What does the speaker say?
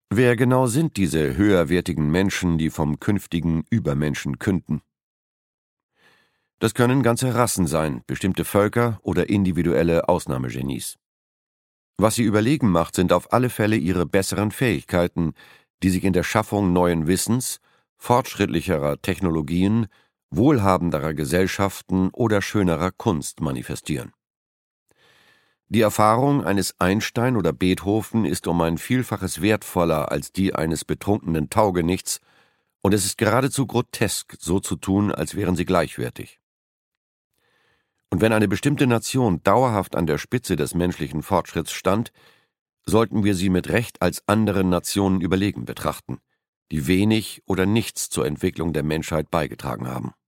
Wer genau sind diese höherwertigen Menschen, die vom künftigen Übermenschen künden? Das können ganze Rassen sein, bestimmte Völker oder individuelle Ausnahmegenies. Was sie überlegen macht, sind auf alle Fälle ihre besseren Fähigkeiten, die sich in der Schaffung neuen Wissens, fortschrittlicherer Technologien, wohlhabenderer Gesellschaften oder schönerer Kunst manifestieren. Die Erfahrung eines Einstein oder Beethoven ist um ein Vielfaches wertvoller als die eines betrunkenen Taugenichts, und es ist geradezu grotesk, so zu tun, als wären sie gleichwertig. Und wenn eine bestimmte Nation dauerhaft an der Spitze des menschlichen Fortschritts stand, sollten wir sie mit Recht als anderen Nationen überlegen betrachten, die wenig oder nichts zur Entwicklung der Menschheit beigetragen haben.